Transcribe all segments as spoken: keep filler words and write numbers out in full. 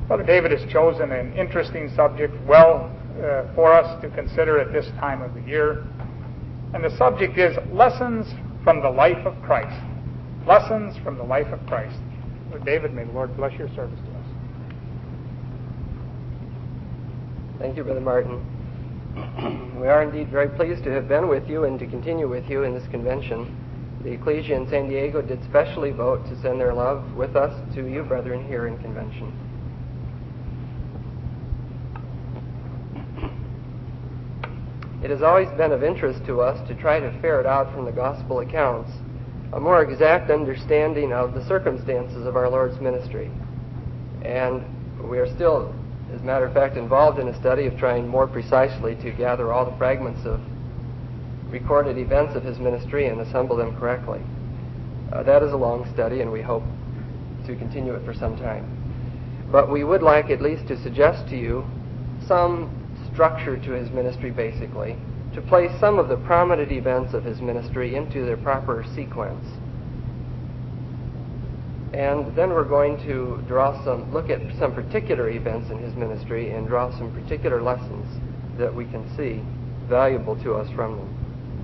Brother David has chosen an interesting subject well uh, for us to consider at this time of the year. And the subject is Lessons from the Life of Christ. Lessons from the Life of Christ. Brother David, may the Lord bless your service to us. Thank you, Brother Martin. We are indeed very pleased to have been with you and to continue with you in this convention. The Ecclesia in San Diego did specially vote to send their love with us to you, brethren, here in convention. It has always been of interest to us to try to ferret out from the gospel accounts a more exact understanding of the circumstances of our Lord's ministry. And we are still, as a matter of fact, involved in a study of trying more precisely to gather all the fragments of recorded events of his ministry and assemble them correctly. Uh, that is a long study, and we hope to continue it for some time. But we would like at least to suggest to you some structure to his ministry, basically, to place some of the prominent events of his ministry into their proper sequence. And then we're going to draw some, look at some particular events in his ministry and draw some particular lessons that we can see valuable to us from them.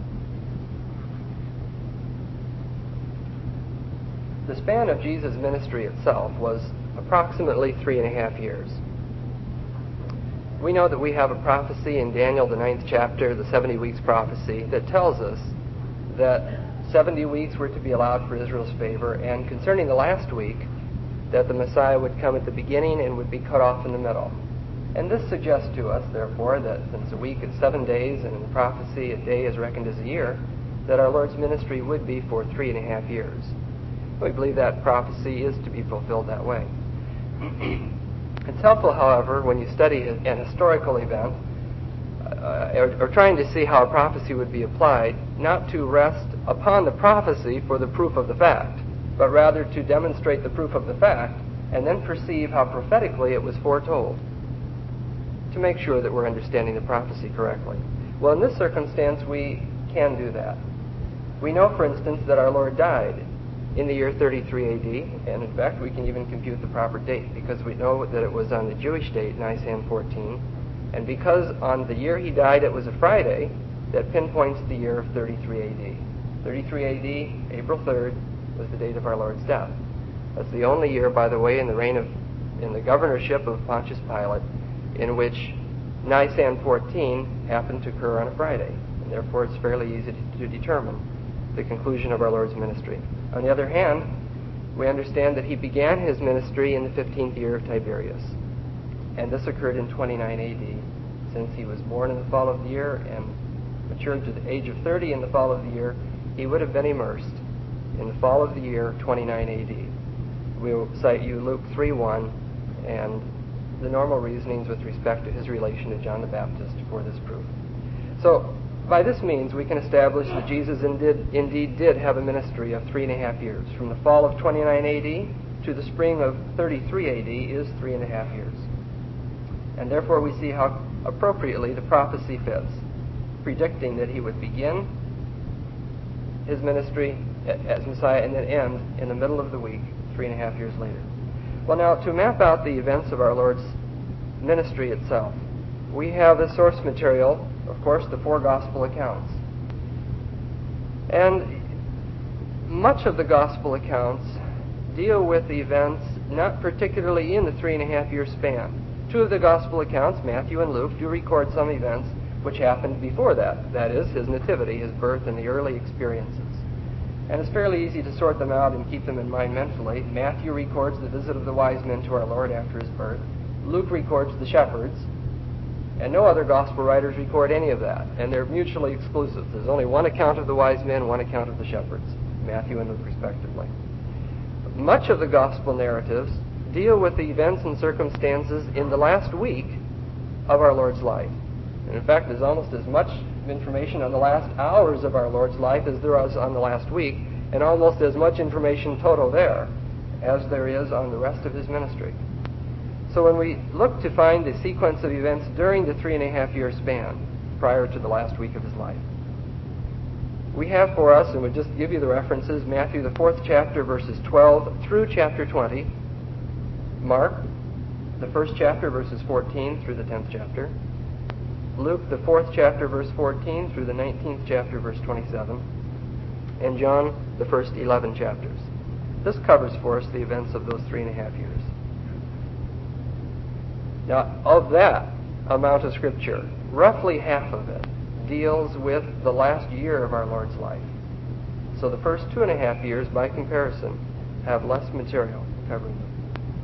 The span of Jesus' ministry itself was approximately three and a half years. We know that we have a prophecy in Daniel, the ninth chapter, the seventy weeks prophecy, that tells us that seventy weeks were to be allowed for Israel's favor, and concerning the last week, that the Messiah would come at the beginning and would be cut off in the middle. And this suggests to us, therefore, that since a week is seven days, and in the prophecy a day is reckoned as a year, that our Lord's ministry would be for three and a half years. We believe that prophecy is to be fulfilled that way. It's helpful, however, when you study an historical event, uh, or, or trying to see how a prophecy would be applied, not to rest upon the prophecy for the proof of the fact, but rather to demonstrate the proof of the fact and then perceive how prophetically it was foretold, to make sure that we're understanding the prophecy correctly. Well, in this circumstance, we can do that. We know, for instance, that our Lord died in the year thirty-three A D, and in fact we can even compute the proper date because we know that it was on the Jewish date, Nisan fourteen, and because on the year he died it was a Friday, that pinpoints the year of thirty-three A D. thirty-three A D, April third, was the date of our Lord's death. That's the only year, by the way, in the reign of, in the governorship of Pontius Pilate, in which Nisan fourteen happened to occur on a Friday, and therefore it's fairly easy to, to determine the conclusion of our Lord's ministry. On the other hand, we understand that he began his ministry in the fifteenth year of Tiberius, and this occurred in twenty-nine A D. Since he was born in the fall of the year and matured to the age of thirty in the fall of the year, he would have been immersed in the fall of the year twenty-nine A D. We'll cite you Luke three one and the normal reasonings with respect to his relation to John the Baptist for this proof. So, by this means, we can establish that Jesus indeed, indeed did have a ministry of three and a half years. From the fall of twenty-nine A D to the spring of thirty-three A D is three and a half years. And therefore we see how appropriately the prophecy fits, predicting that he would begin his ministry as Messiah and then end in the middle of the week, three and a half years later. Well, now, to map out the events of our Lord's ministry itself, we have the source material, of course, the four gospel accounts. And much of the gospel accounts deal with events not particularly in the three and a half year span. Two of the gospel accounts, Matthew and Luke, do record some events which happened before that. That is, his nativity, his birth, and the early experiences. And it's fairly easy to sort them out and keep them in mind mentally. Matthew records the visit of the wise men to our Lord after his birth. Luke records the shepherds. And no other gospel writers record any of that. And they're mutually exclusive. There's only one account of the wise men, one account of the shepherds, Matthew and Luke respectively. Much of the gospel narratives deal with the events and circumstances in the last week of our Lord's life. And in fact, there's almost as much information on the last hours of our Lord's life as there was on the last week, and almost as much information total there as there is on the rest of his ministry. So when we look to find the sequence of events during the three and a half year span prior to the last week of his life, we have for us, and we'll just give you the references, Matthew, the fourth chapter, verses twelve through chapter twenty, Mark, the first chapter, verses fourteen through the tenth chapter. Luke, the fourth chapter, verse fourteen through the nineteenth chapter, verse twenty-seven. And John, the first eleven chapters. This covers for us the events of those three and a half years. Now, of that amount of Scripture, roughly half of it deals with the last year of our Lord's life. So the first two and a half years, by comparison, have less material covering them.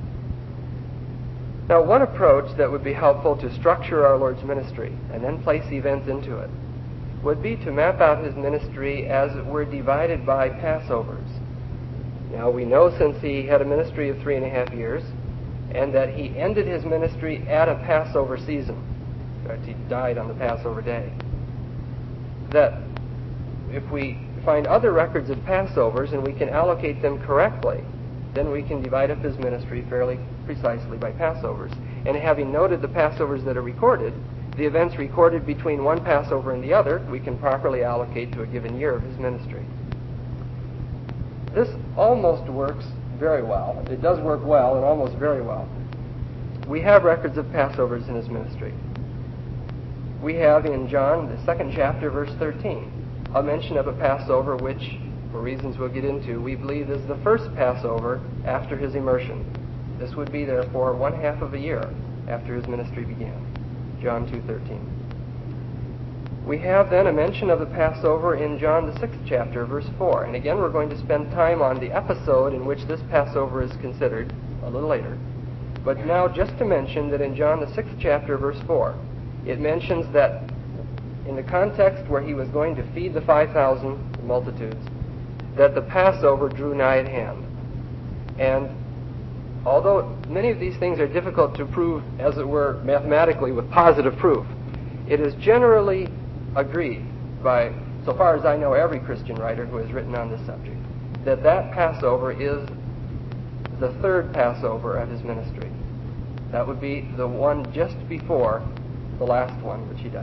Now, one approach that would be helpful to structure our Lord's ministry and then place events into it would be to map out his ministry as it were divided by Passovers. Now, we know since he had a ministry of three and a half years and that he ended his ministry at a Passover season. In fact, he died on the Passover day. That if we find other records of Passovers and we can allocate them correctly, then we can divide up his ministry fairly precisely by Passovers. And having noted the Passovers that are recorded, the events recorded between one Passover and the other, we can properly allocate to a given year of his ministry. This almost works very well. It does work well and almost very well. We have records of Passovers in his ministry. We have in John, the second chapter, verse thirteen, a mention of a Passover which, for reasons we'll get into, we believe is the first Passover after his immersion. This would be, therefore, one half of a year after his ministry began. John two thirteen. We have then a mention of the Passover in John the sixth chapter, verse four. And again, we're going to spend time on the episode in which this Passover is considered a little later. But now just to mention that in John the sixth chapter, verse four, it mentions that in the context where he was going to feed the five thousand multitudes, that the Passover drew nigh at hand. And although many of these things are difficult to prove, as it were, mathematically with positive proof, it is generally agreed by, so far as I know, every Christian writer who has written on this subject, that that Passover is the third Passover of his ministry. That would be the one just before the last one which he died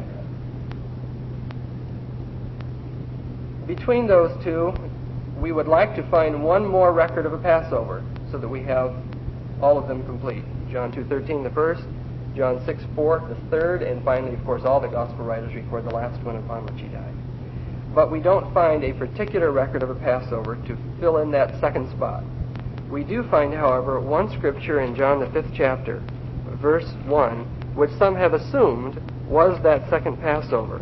at. Between those two, we would like to find one more record of a Passover so that we have all of them complete. John two thirteen, the first, John six four, the third, and finally, of course, all the gospel writers record the last one upon which he died. But we don't find a particular record of a Passover to fill in that second spot. We do find, however, one scripture in John the fifth chapter, verse one, which some have assumed was that second Passover.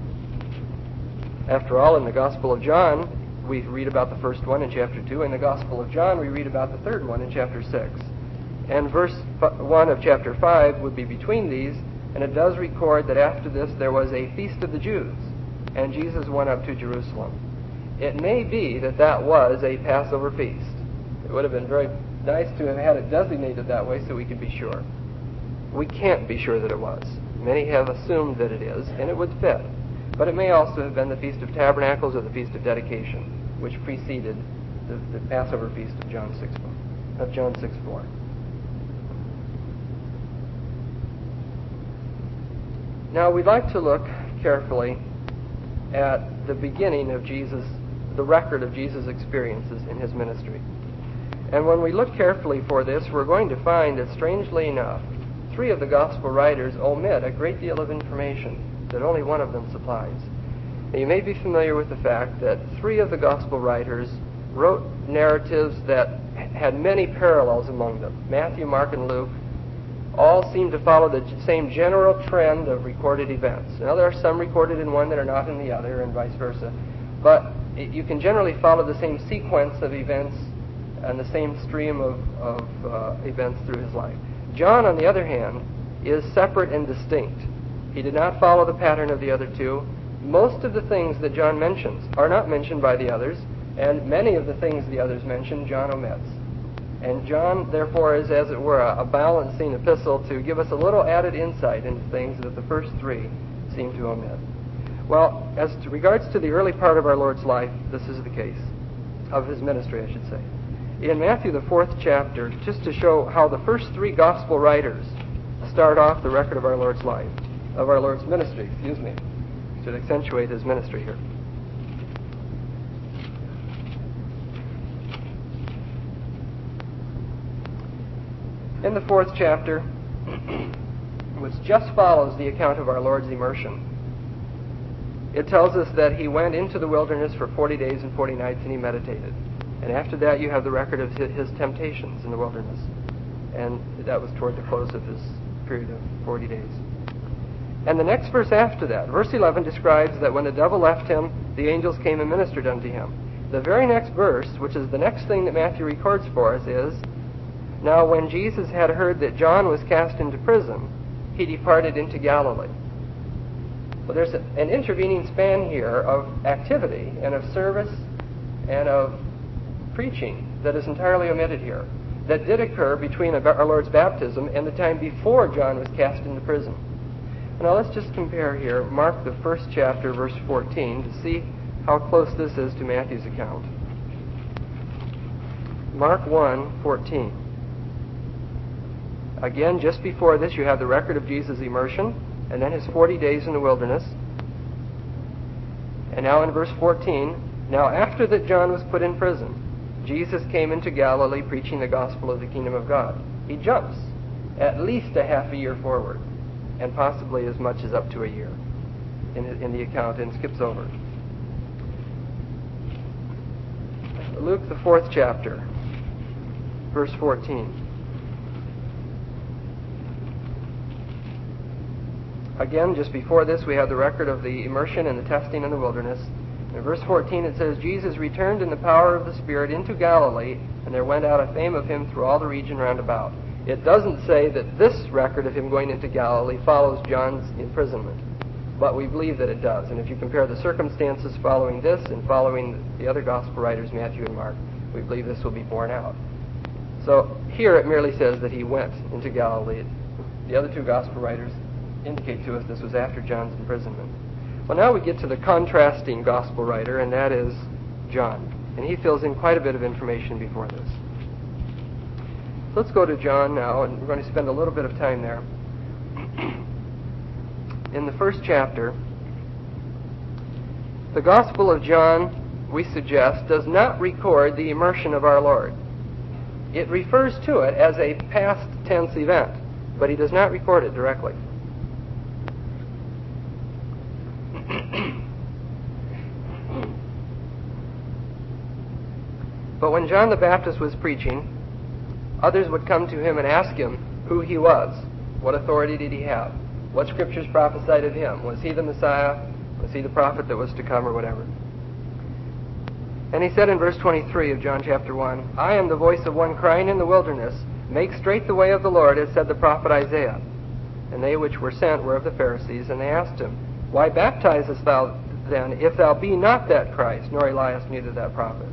After all, in the Gospel of John, we read about the first one in chapter two. In the Gospel of John, we read about the third one in chapter six. And verse one of chapter five would be between these, and it does record that after this there was a feast of the Jews, and Jesus went up to Jerusalem. It may be that that was a Passover feast. It would have been very nice to have had it designated that way so we could be sure. We can't be sure that it was. Many have assumed that it is, and it would fit. But it may also have been the Feast of Tabernacles or the Feast of Dedication, which preceded the, the Passover feast of John six four, of John six four. Now we'd like to look carefully at the beginning of Jesus, the record of Jesus' experiences in his ministry. And when we look carefully for this, we're going to find that, strangely enough, three of the gospel writers omit a great deal of information that only one of them supplies. Now, you may be familiar with the fact that three of the gospel writers wrote narratives that had many parallels among them. Matthew, Mark, and Luke all seem to follow the same general trend of recorded events. Now, there are some recorded in one that are not in the other, and vice versa. But it, you can generally follow the same sequence of events and the same stream of, of uh, events through his life. John, on the other hand, is separate and distinct. He did not follow the pattern of the other two. Most of the things that John mentions are not mentioned by the others, and many of the things the others mention, John omits. And John, therefore, is, as it were, a, a balancing epistle to give us a little added insight into things that the first three seem to omit. Well, as to regards to the early part of our Lord's life, this is the case, of his ministry, I should say. In Matthew, the fourth chapter, just to show how the first three gospel writers start off the record of our Lord's life, of our Lord's ministry, excuse me, to accentuate his ministry here. In the fourth chapter, which just follows the account of our Lord's immersion. It tells us that he went into the wilderness for forty days and forty nights and he meditated. And after that you have the record of his temptations in the wilderness. And that was toward the close of his period of forty days. And the next verse after that, verse eleven, describes that when the devil left him, the angels came and ministered unto him. The very next verse, which is the next thing that Matthew records for us, is, now when Jesus had heard that John was cast into prison, he departed into Galilee. Well, there's an intervening span here of activity and of service and of preaching that is entirely omitted here, that did occur between our Lord's baptism and the time before John was cast into prison. Now let's just compare here Mark, the first chapter, verse fourteen, to see how close this is to Matthew's account. Mark one, fourteen. Again, just before this, you have the record of Jesus' immersion, and then his forty days in the wilderness. And now in verse fourteen, now after that John was put in prison, Jesus came into Galilee preaching the gospel of the kingdom of God. He jumps at least a half a year forward, and possibly as much as up to a year in, in the account, and skips over. Luke, the fourth chapter, verse fourteen. Again, just before this, we have the record of the immersion and the testing in the wilderness. In verse fourteen, it says, Jesus returned in the power of the Spirit into Galilee, and there went out a fame of him through all the region round about. It doesn't say that this record of him going into Galilee follows John's imprisonment, but we believe that it does. And if you compare the circumstances following this and following the other gospel writers, Matthew and Mark, we believe this will be borne out. So here it merely says that he went into Galilee. The other two gospel writers indicate to us this was after John's imprisonment. Well, now we get to the contrasting gospel writer, and that is John. And he fills in quite a bit of information before this. So let's go to John now, and we're going to spend a little bit of time there. In the first chapter, the Gospel of John, we suggest, does not record the immersion of our Lord. It refers to it as a past tense event, but he does not record it directly. But when John the Baptist was preaching, others would come to him and ask him who he was. What authority did he have? What scriptures prophesied of him? Was he the Messiah? Was he the prophet that was to come, or whatever? And he said in verse twenty-three of John chapter one, I am the voice of one crying in the wilderness, make straight the way of the Lord, as said the prophet Isaiah. And they which were sent were of the Pharisees, and they asked him, Why baptizest thou then, if thou be not that Christ, nor Elias, neither that prophet?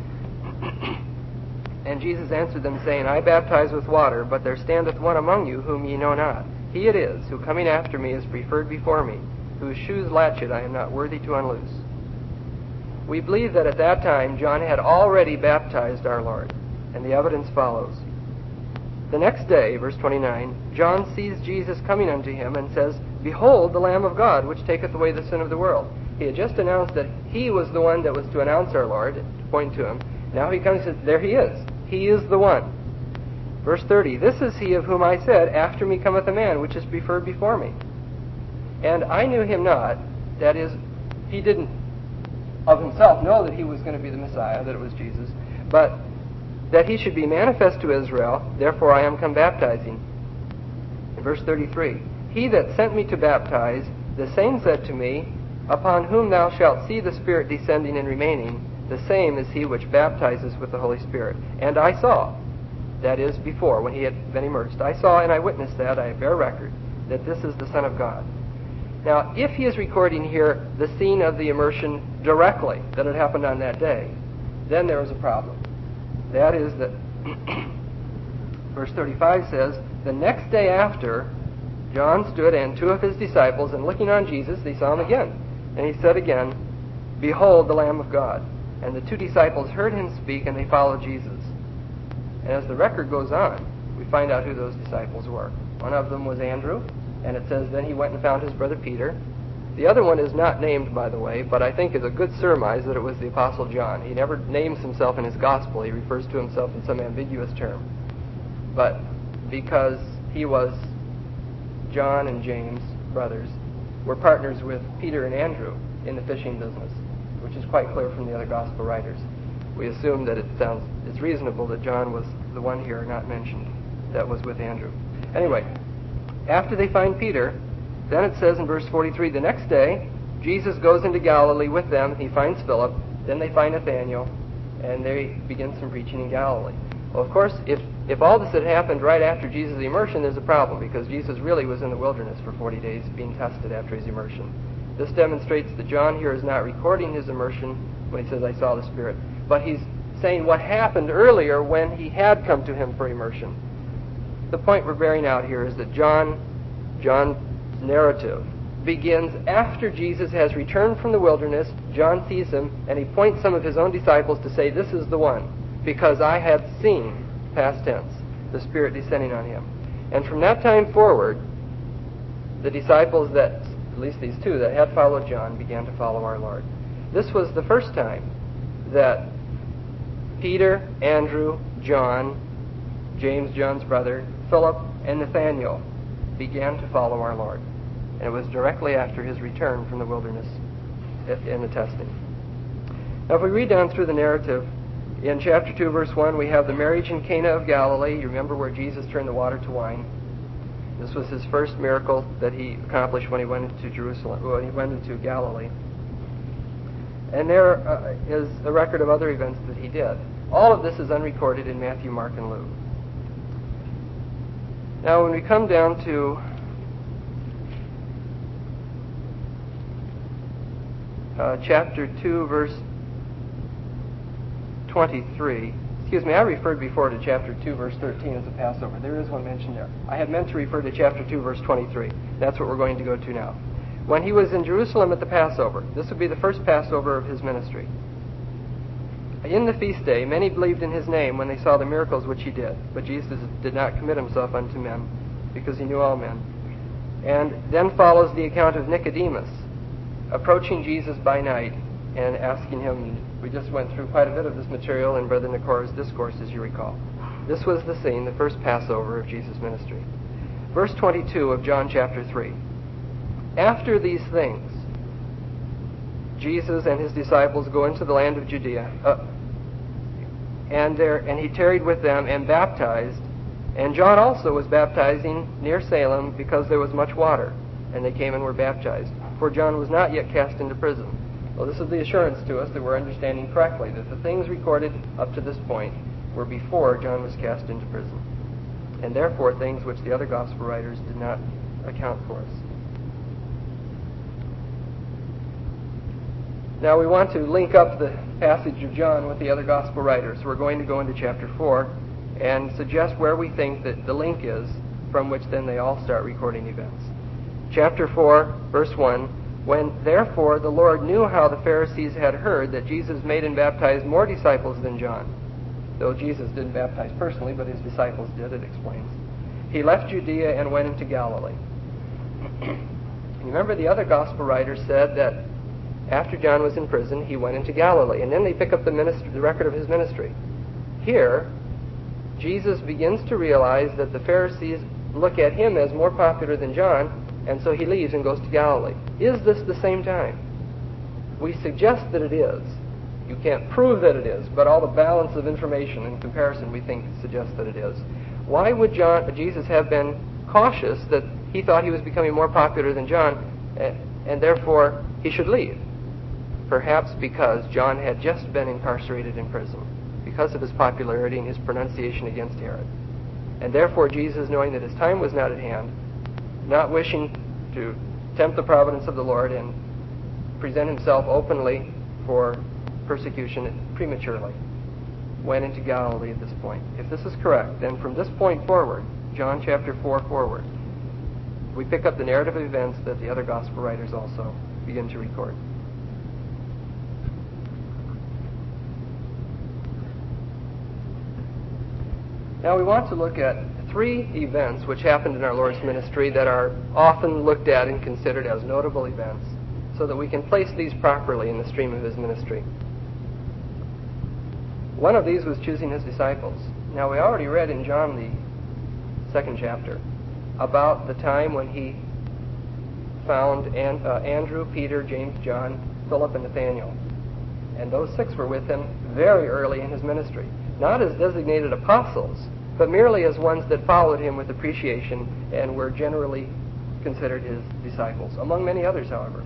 And Jesus answered them, saying, I baptize with water, but there standeth one among you whom ye know not. He it is, who coming after me is preferred before me, whose shoes latchet I am not worthy to unloose. We believe that at that time John had already baptized our Lord, and the evidence follows. The next day, verse twenty-nine, John sees Jesus coming unto him and says, Behold the Lamb of God, which taketh away the sin of the world. He had just announced that he was the one that was to announce our Lord, to point to him. Now he comes and says, there he is. He is the one. Verse thirty, This is he of whom I said, After me cometh a man, which is preferred before me. And I knew him not, that is, he didn't of himself know that he was going to be the Messiah, that it was Jesus, but that he should be manifest to Israel, therefore I am come baptizing. In verse thirty-three, He that sent me to baptize, the same said to me, Upon whom thou shalt see the Spirit descending and remaining, the same is he which baptizes with the Holy Spirit. And I saw, that is, before, when he had been immersed, I saw and I witnessed that, I bear record, that this is the Son of God. Now, if he is recording here the scene of the immersion directly, that had happened on that day, then there is a problem. That is that, verse thirty-five says, The next day after, John stood and two of his disciples, and looking on Jesus, they saw him again. And he said again, Behold the Lamb of God. And the two disciples heard him speak, and they followed Jesus. And as the record goes on, we find out who those disciples were. One of them was Andrew, and it says, Then he went and found his brother Peter. The other one is not named, by the way, but I think is a good surmise that it was the Apostle John. He never names himself in his gospel. He refers to himself in some ambiguous term. But because he was John and James, brothers, were partners with Peter and Andrew in the fishing business, which is quite clear from the other gospel writers. We assume that it sounds it's reasonable that John was the one here not mentioned that was with Andrew. Anyway, after they find Peter, then it says in verse forty-three, the next day, Jesus goes into Galilee with them. He finds Philip. Then they find Nathanael, and they begin some preaching in Galilee. Well, of course, if, if all this had happened right after Jesus' immersion, there's a problem, because Jesus really was in the wilderness for forty days being tested after his immersion. This demonstrates that John here is not recording his immersion when he says, I saw the Spirit, but he's saying what happened earlier when he had come to him for immersion. The point we're bearing out here is that John, John's narrative begins after Jesus has returned from the wilderness. John sees him, and he points some of his own disciples to say, this is the one, because I had seen, past tense, the Spirit descending on him. And from that time forward, the disciples that, at least these two, that had followed John began to follow our Lord. This was the first time that Peter, Andrew, John, James, John's brother, Philip, and Nathanael began to follow our Lord. And it was directly after his return from the wilderness in the testing. Now, if we read down through the narrative, in chapter two, verse one, we have the marriage in Cana of Galilee. You remember where Jesus turned the water to wine. This was his first miracle that he accomplished when he went into Jerusalem, when he went into Galilee. And there uh, is a record of other events that he did. All of this is unrecorded in Matthew, Mark, and Luke. Now, when we come down to uh, chapter two, verse twenty-three, excuse me, I referred before to chapter two, verse thirteen as a Passover. There is one mentioned there. I had meant to refer to chapter two, verse twenty-three. That's what we're going to go to now. When he was in Jerusalem at the Passover, this would be the first Passover of his ministry. In the feast day, many believed in his name when they saw the miracles which he did. But Jesus did not commit himself unto men, because he knew all men. And then follows the account of Nicodemus approaching Jesus by night and asking him. We just went through quite a bit of this material in Brother Nicora's discourse, as you recall. This was the scene, the first Passover of Jesus' ministry. Verse twenty-two of John chapter three. After these things, Jesus and his disciples go into the land of Judea, uh, and there, and he tarried with them and baptized. And John also was baptizing near Salem, because there was much water, and they came and were baptized. For John was not yet cast into prison. Well, this is the assurance to us that we're understanding correctly, that the things recorded up to this point were before John was cast into prison, and therefore things which the other gospel writers did not account for us. Now we want to link up the passage of John with the other gospel writers. We're going to go into chapter four and suggest where we think that the link is, from which then they all start recording events. Chapter four, verse one, when therefore the Lord knew how the Pharisees had heard that Jesus made and baptized more disciples than John, though Jesus didn't baptize personally, but his disciples did, it explains, he left Judea and went into Galilee. Remember, the other gospel writers said that after John was in prison, he went into Galilee. And then they pick up the, ministry, the record of his ministry. Here, Jesus begins to realize that the Pharisees look at him as more popular than John, and so he leaves and goes to Galilee. Is this the same time? We suggest that it is. You can't prove that it is, but all the balance of information and comparison, we think, suggests that it is. Why would John, Jesus have been cautious that he thought he was becoming more popular than John, and therefore he should leave? Perhaps because John had just been incarcerated in prison because of his popularity and his pronunciation against Herod. And therefore Jesus, knowing that his time was not at hand, not wishing to tempt the providence of the Lord and present himself openly for persecution prematurely, went into Galilee at this point. If this is correct, then from this point forward, John chapter four forward, we pick up the narrative of events that the other gospel writers also begin to record. Now we want to look at three events which happened in our Lord's ministry that are often looked at and considered as notable events, so that we can place these properly in the stream of his ministry. One of these was choosing his disciples. Now we already read in John the second chapter about the time when he found An- uh, Andrew, Peter, James, John, Philip, and Nathaniel. And those six were with him very early in his ministry, not as designated apostles, but merely as ones that followed him with appreciation and were generally considered his disciples, among many others, however.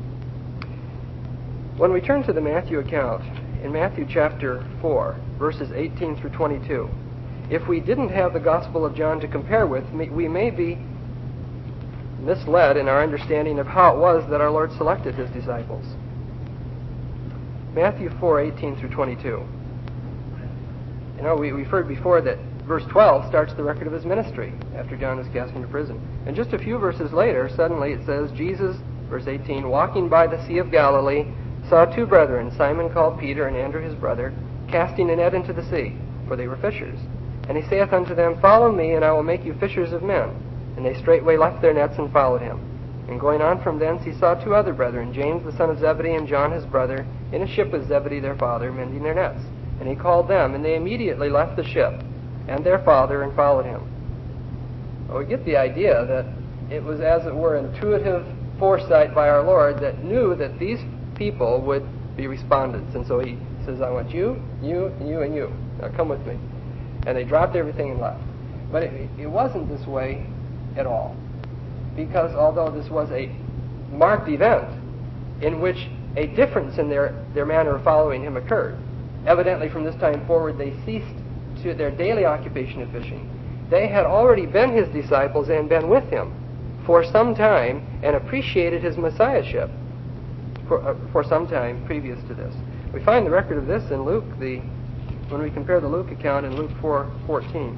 When we turn to the Matthew account, in Matthew chapter four, verses eighteen through twenty-two, if we didn't have the Gospel of John to compare with, we may be misled in our understanding of how it was that our Lord selected his disciples. Matthew four, eighteen through twenty-two. You know, we, we've heard before that verse twelve starts the record of his ministry after John was cast into prison. And just a few verses later, suddenly it says, Jesus, verse eighteen, walking by the Sea of Galilee, saw two brethren, Simon called Peter and Andrew his brother, casting a net into the sea, for they were fishers. And he saith unto them, Follow me, and I will make you fishers of men. And they straightway left their nets and followed him. And going on from thence he saw two other brethren, James the son of Zebedee and John his brother, in a ship with Zebedee their father, mending their nets. And he called them, and they immediately left the ship and their father and followed him. Well, we get the idea that it was, as it were, intuitive foresight by our Lord that knew that these people would be respondents. And so he says, I want you, you, and you, and you. Now come with me. And they dropped everything and left. But it, it wasn't this way at all. Because although this was a marked event in which a difference in their, their manner of following him occurred, evidently from this time forward they ceased to their daily occupation of fishing. They had already been his disciples and been with him for some time and appreciated his messiahship for, uh, for some time previous to this. We find the record of this in Luke, the when we compare the Luke account in Luke four fourteen.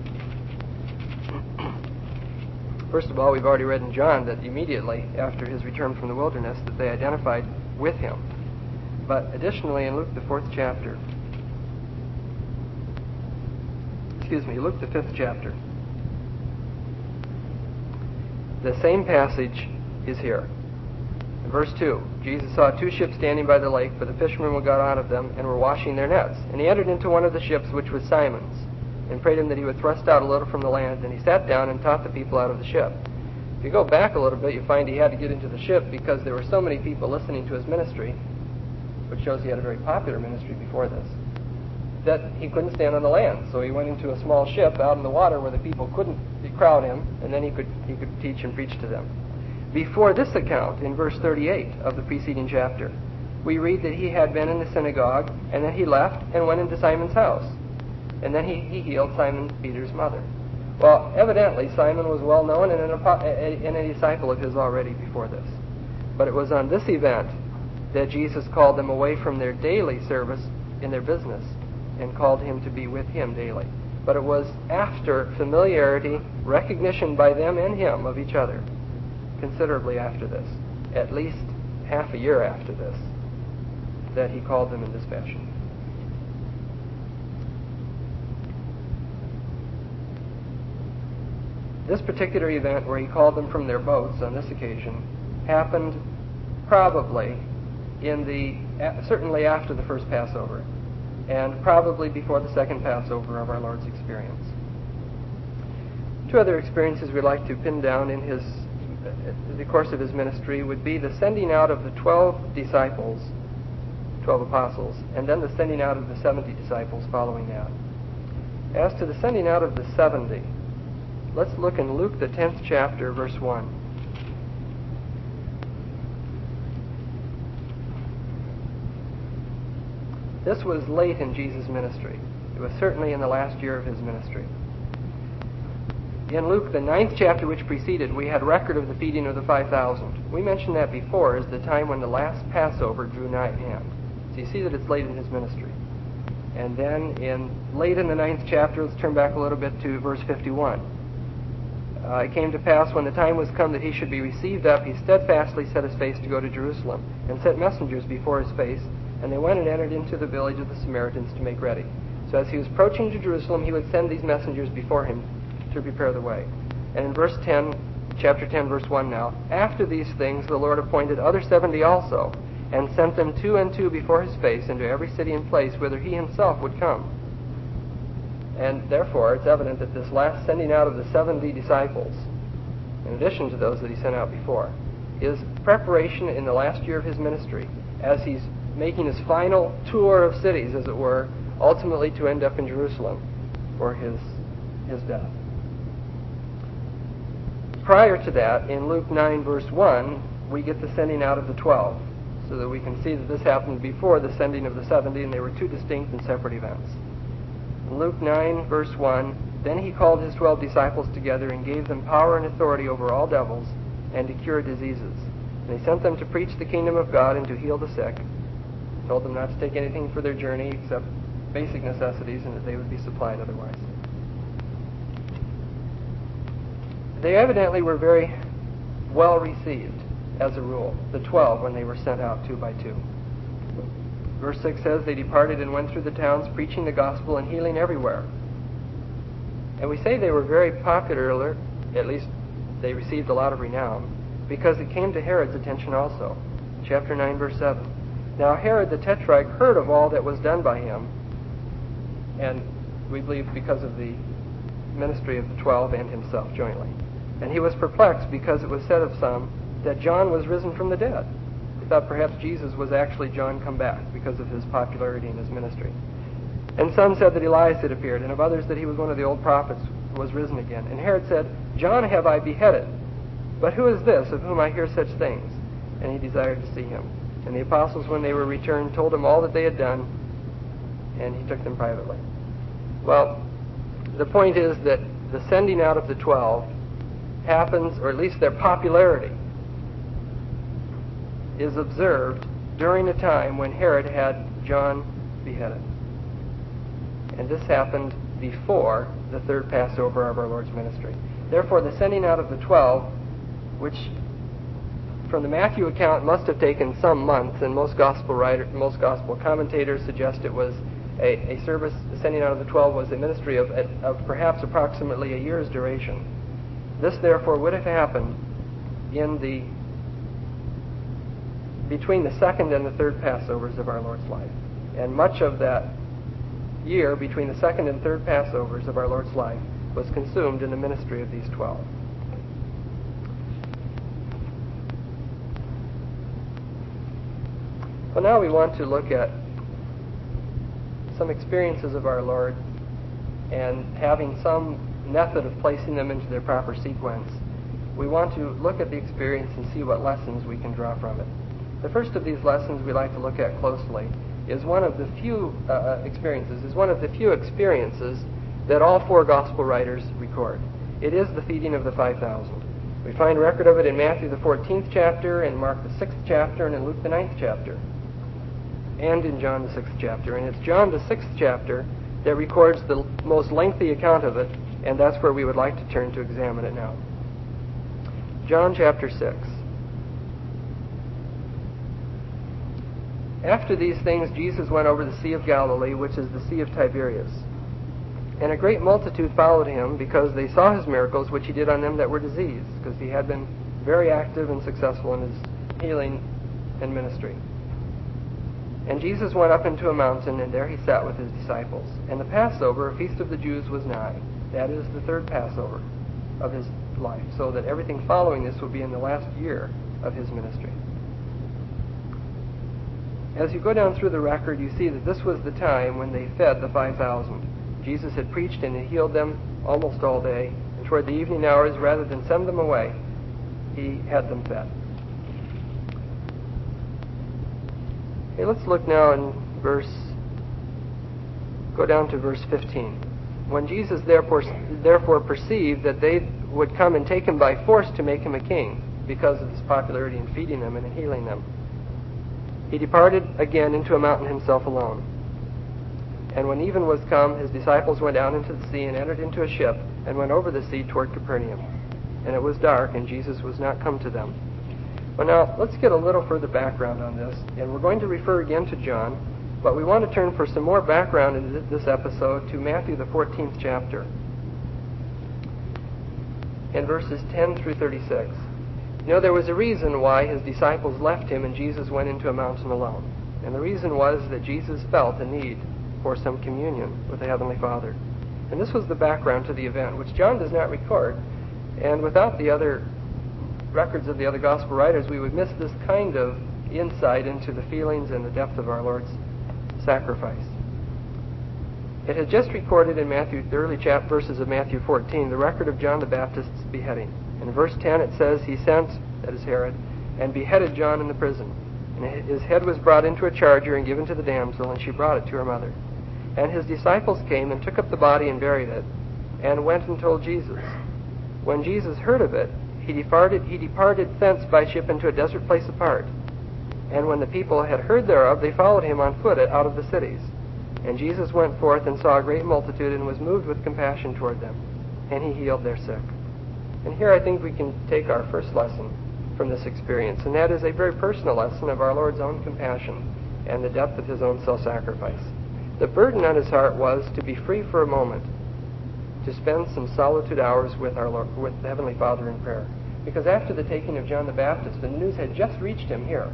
First of all, we've already read in John that immediately after his return from the wilderness that they identified with him. But additionally, in Luke the fourth chapter, excuse me, Luke the fifth chapter, the same passage is here. In verse two, Jesus saw two ships standing by the lake, but the fishermen were got out of them and were washing their nets. And he entered into one of the ships, which was Simon's, and prayed him that he would thrust out a little from the land. And he sat down and taught the people out of the ship. If you go back a little bit, you find he had to get into the ship because there were so many people listening to his ministry, which shows he had a very popular ministry before this, that he couldn't stand on the land. So he went into a small ship out in the water where the people couldn't crowd him, and then he could he could teach and preach to them. Before this account, in verse thirty-eight of the preceding chapter, we read that he had been in the synagogue, and then he left and went into Simon's house. And then he, he healed Simon Peter's mother. Well, evidently, Simon was well known and an, and a disciple of his already before this. But it was on this event that Jesus called them away from their daily service in their business and called him to be with him daily. But it was after familiarity, recognition by them and him of each other, considerably after this, at least half a year after this, that he called them in this fashion. This particular event where he called them from their boats on this occasion happened probably in the, certainly after the first Passover, and probably before the second Passover of our Lord's experience. Two other experiences we'd like to pin down in his, the course of his ministry would be the sending out of the twelve disciples, twelve apostles, and then the sending out of the seventy disciples following that. As to the sending out of the seventy, let's look in Luke, the tenth chapter, verse one. This was late in Jesus' ministry. It was certainly in the last year of his ministry. In Luke, the ninth chapter which preceded, we had record of the feeding of the five thousand. We mentioned that before as the time when the last Passover drew nigh at hand. So you see that it's late in his ministry. And then in late in the ninth chapter, let's turn back a little bit to verse fifty-one. Uh, it came to pass when the time was come that he should be received up, he steadfastly set his face to go to Jerusalem, and sent messengers before his face, and they went and entered into the village of the Samaritans to make ready. So as he was approaching to Jerusalem, he would send these messengers before him to prepare the way. And in verse ten, chapter ten, verse one now, after these things the Lord appointed other seventy also, and sent them two and two before his face into every city and place whither he himself would come. And therefore, it's evident that this last sending out of the seventy disciples in addition to those that he sent out before, is preparation in the last year of his ministry, as he's making his final tour of cities, as it were, ultimately to end up in Jerusalem for his, his death. Prior to that, in Luke nine, verse one, we get the sending out of the twelve, so that we can see that this happened before the sending of the seventy, and they were two distinct and separate events. In Luke nine, verse one, then he called his twelve disciples together and gave them power and authority over all devils and to cure diseases. And he sent them to preach the kingdom of God and to heal the sick. He told them not to take anything for their journey except basic necessities, and that they would be supplied otherwise. They evidently were very well received, as a rule, the twelve, when they were sent out two by two. Verse six says, they departed and went through the towns, preaching the gospel and healing everywhere. And we say they were very popular, at least they received a lot of renown, because it came to Herod's attention also. Chapter nine, verse seven. Now Herod the Tetrarch heard of all that was done by him, and we believe because of the ministry of the twelve and himself jointly. And he was perplexed, because it was said of some that John was risen from the dead. He thought perhaps Jesus was actually John come back because of his popularity in his ministry. And some said that Elias had appeared, and of others that he was one of the old prophets who was risen again. And Herod said, John have I beheaded, but who is this of whom I hear such things? And he desired to see him. And the apostles, when they were returned, told him all that they had done, and he took them privately. Well, the point is that the sending out of the twelve happens, or at least their popularity is observed during a time when Herod had John beheaded. And this happened before the third Passover of our Lord's ministry. Therefore, the sending out of the twelve, which from the Matthew account must have taken some months, and most gospel writer, most gospel commentators suggest it was a, a service, the sending out of the twelve was a ministry of, of perhaps approximately a year's duration. This, therefore, would have happened in the between the second and the third Passovers of our Lord's life. And much of that year between the second and third Passovers of our Lord's life was consumed in the ministry of these twelve. Well, now we want to look at some experiences of our Lord, and having some method of placing them into their proper sequence, we want to look at the experience and see what lessons we can draw from it. The first of these lessons we like to look at closely is one of the few uh, experiences, is one of the few experiences that all four gospel writers record. It is the feeding of the five thousand. We find record of it in Matthew the fourteenth chapter, in Mark the sixth chapter, and in Luke the ninth chapter, and in John the sixth chapter. And it's John the sixth chapter that records the most lengthy account of it, and that's where we would like to turn to examine it now. John chapter six. After these things, Jesus went over the Sea of Galilee, which is the Sea of Tiberias. And a great multitude followed him, because they saw his miracles, which he did on them that were diseased, because he had been very active and successful in his healing and ministry. And Jesus went up into a mountain, and there he sat with his disciples. And the Passover, a feast of the Jews, was nigh. That is the third Passover of his life, so that everything following this will be in the last year of his ministry. As you go down through the record, you see that this was the time when they fed the five thousand. Jesus had preached and had healed them almost all day, and toward the evening hours, rather than send them away, he had them fed. Okay, let's look now in verse, go down to verse fifteen. When Jesus therefore, therefore perceived that they would come and take him by force to make him a king, because of his popularity in feeding them and in healing them, he departed again into a mountain himself alone. And when even was come, his disciples went down into the sea and entered into a ship and went over the sea toward Capernaum. And it was dark, and Jesus was not come to them. Well, now, let's get a little further background on this. And we're going to refer again to John, but we want to turn for some more background in this episode to Matthew the fourteenth chapter, in verses ten through thirty-six. You know, there was a reason why his disciples left him and Jesus went into a mountain alone. And the reason was that Jesus felt a need for some communion with the Heavenly Father. And this was the background to the event, which John does not record. And without the other records of the other gospel writers, we would miss this kind of insight into the feelings and the depth of our Lord's sacrifice. It had just recorded in Matthew, the early chap verses of Matthew fourteen, the record of John the Baptist's beheading. In verse ten it says, he sent, that is Herod, and beheaded John in the prison. And his head was brought into a charger and given to the damsel, and she brought it to her mother. And his disciples came and took up the body and buried it, and went and told Jesus. When Jesus heard of it, he departed, he departed thence by ship into a desert place apart. And when the people had heard thereof, they followed him on foot out of the cities. And Jesus went forth and saw a great multitude, and was moved with compassion toward them, and he healed their sick. And here I think we can take our first lesson from this experience, and that is a very personal lesson of our Lord's own compassion and the depth of his own self-sacrifice. The burden on his heart was to be free for a moment, to spend some solitude hours with our Lord, with the Heavenly Father in prayer. Because after the taking of John the Baptist, the news had just reached him here.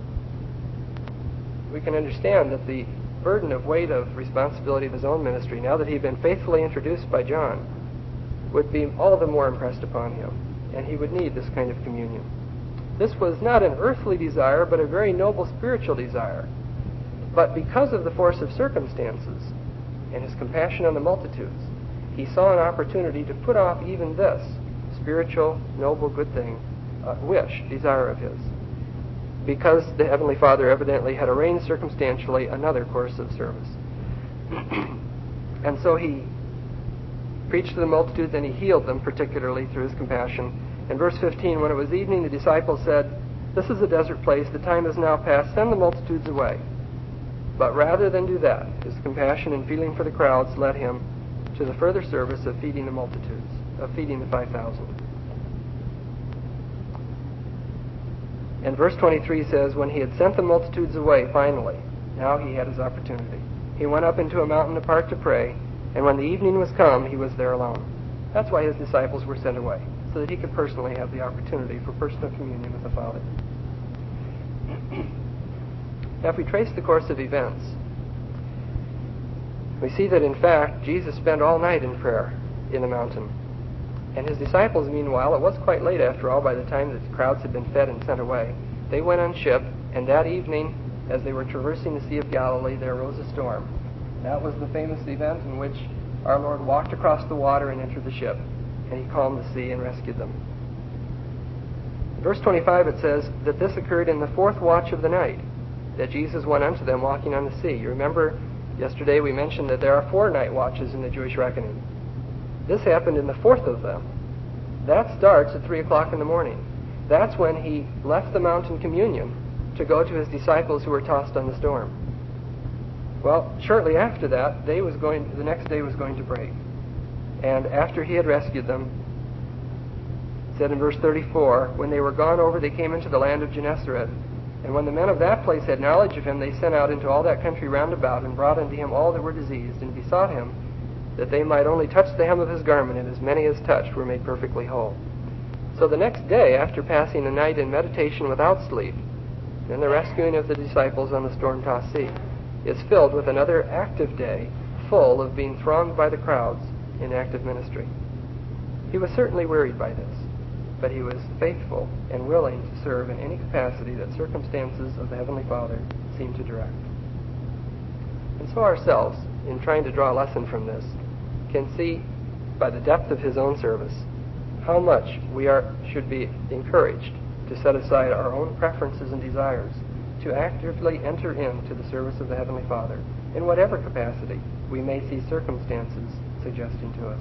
We can understand that the burden of weight of responsibility of his own ministry, now that he had been faithfully introduced by John, would be all the more impressed upon him, and he would need this kind of communion. This was not an earthly desire, but a very noble spiritual desire. But because of the force of circumstances and his compassion on the multitudes, he saw an opportunity to put off even this spiritual, noble, good thing, uh, wish, desire of his, because the Heavenly Father evidently had arranged circumstantially another course of service. And so he preached to the multitudes, and he healed them, particularly through his compassion. In verse fifteen, when it was evening, the disciples said, "This is a desert place, the time is now past, send the multitudes away." But rather than do that, his compassion and feeling for the crowds led him to the further service of feeding the multitudes, of feeding the five thousand. And verse twenty-three says, when he had sent the multitudes away, finally, now he had his opportunity. He went up into a mountain apart to pray, and when the evening was come, he was there alone. That's why his disciples were sent away, so that he could personally have the opportunity for personal communion with the Father. Now, if we trace the course of events, we see that, in fact, Jesus spent all night in prayer in the mountain. And his disciples, meanwhile, it was quite late after all by the time that the crowds had been fed and sent away. They went on ship, and that evening, as they were traversing the Sea of Galilee, there arose a storm. That was the famous event in which our Lord walked across the water and entered the ship, and he calmed the sea and rescued them. In verse twenty-five it says that this occurred in the fourth watch of the night, that Jesus went unto them walking on the sea. You remember yesterday we mentioned that there are four night watches in the Jewish reckoning. This happened in the fourth of them. That starts at three o'clock in the morning. That's when he left the mountain communion to go to his disciples who were tossed on the storm. Well, shortly after that, day was going, the next day was going to break. And after he had rescued them, it said in verse thirty-four, when they were gone over, they came into the land of Gennesaret. And when the men of that place had knowledge of him, they sent out into all that country round about, and brought unto him all that were diseased, and besought him that they might only touch the hem of his garment, and as many as touched were made perfectly whole. So the next day, after passing a night in meditation without sleep, and the rescuing of the disciples on the storm-tossed sea, is filled with another active day, full of being thronged by the crowds in active ministry. He was certainly wearied by this, but he was faithful and willing to serve in any capacity that circumstances of the Heavenly Father seemed to direct. And so ourselves, in trying to draw a lesson from this, can see by the depth of his own service how much we are should be encouraged to set aside our own preferences and desires to actively enter into the service of the Heavenly Father in whatever capacity we may see circumstances suggesting to us.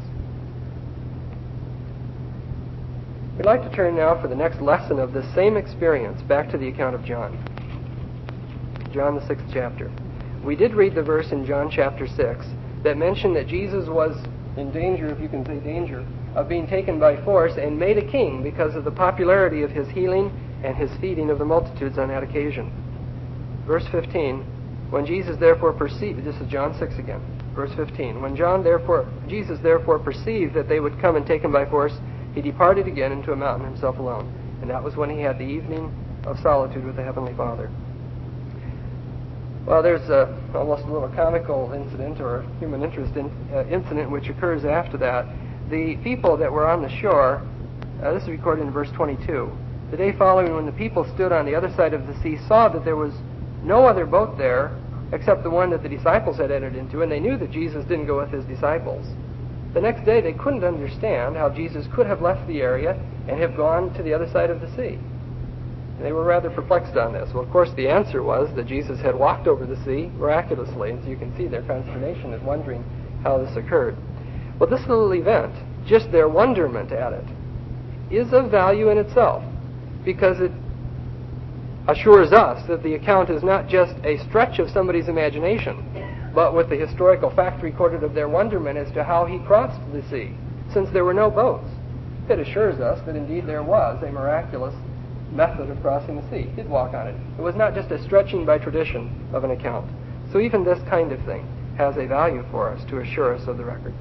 We'd like to turn now for the next lesson of this same experience back to the account of John. John, the sixth chapter. We did read the verse in John chapter six that mentioned that Jesus was in danger, if you can say danger, of being taken by force and made a king because of the popularity of his healing and his feeding of the multitudes on that occasion. Verse fifteen, when Jesus therefore perceived, this is John six again, verse fifteen, when John therefore, Jesus therefore perceived that they would come and take him by force, he departed again into a mountain himself alone. And that was when he had the evening of solitude with the Heavenly Father. Well, there's a, almost a little comical incident or human interest in, uh, incident which occurs after that. The people that were on the shore, uh, this is recorded in verse twenty-two, The day following, when the people stood on the other side of the sea, saw that there was no other boat there except the one that the disciples had entered into, and they knew that Jesus didn't go with his disciples. The next day, they couldn't understand how Jesus could have left the area and have gone to the other side of the sea. And they were rather perplexed on this. Well, of course, the answer was that Jesus had walked over the sea miraculously, and so you can see their consternation at wondering how this occurred. Well, this little event, just their wonderment at it, is of value in itself, because it assures us that the account is not just a stretch of somebody's imagination, but with the historical fact recorded of their wonderment as to how he crossed the sea, since there were no boats. It assures us that indeed there was a miraculous method of crossing the sea. He did walk on it. It was not just a stretching by tradition of an account. So even this kind of thing has a value for us to assure us of the record.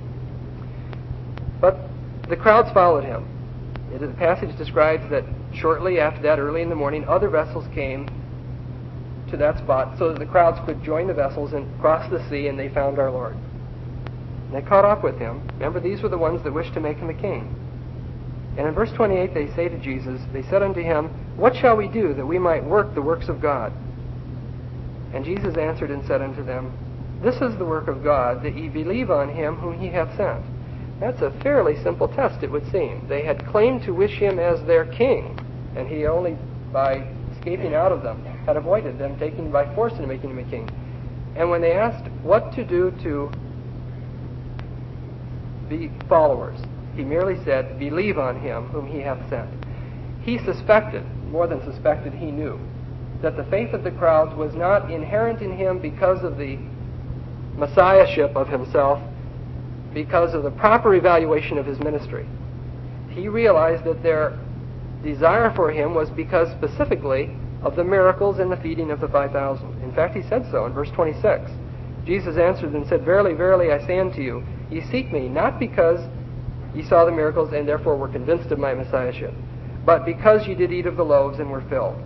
But the crowds followed him. It, the passage describes that shortly after that, early in the morning, other vessels came to that spot so that the crowds could join the vessels and cross the sea, and they found our Lord. And they caught up with him. Remember, these were the ones that wished to make him a king. And in verse twenty-eight, they say to Jesus, they said unto him, What shall we do that we might work the works of God? And Jesus answered and said unto them, This is the work of God, that ye believe on him whom he hath sent. That's a fairly simple test, it would seem. They had claimed to wish him as their king, and he only, by escaping out of them, had avoided them taking by force and making him a king. And when they asked what to do to be followers, he merely said, Believe on him whom he hath sent. He suspected, more than suspected, he knew, that the faith of the crowds was not inherent in him because of the messiahship of himself, because of the proper evaluation of his ministry. He realized that their desire for him was because specifically of the miracles and the feeding of the five thousand. In fact, he said so in verse twenty-six. Jesus answered and said, Verily, verily, I say unto you, ye seek me, not because ye saw the miracles and therefore were convinced of my messiahship, but because ye did eat of the loaves and were filled.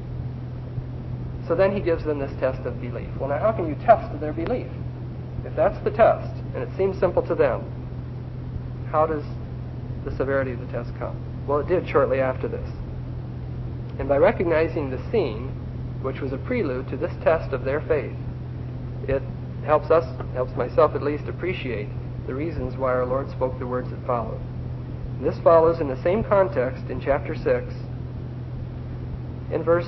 So then he gives them this test of belief. Well, now how can you test their belief? If that's the test, and it seems simple to them, how does the severity of the test come? Well, it did shortly after this. And by recognizing the scene, which was a prelude to this test of their faith, it helps us, helps myself at least, appreciate the reasons why our Lord spoke the words that followed. And this follows in the same context in chapter six, in verse,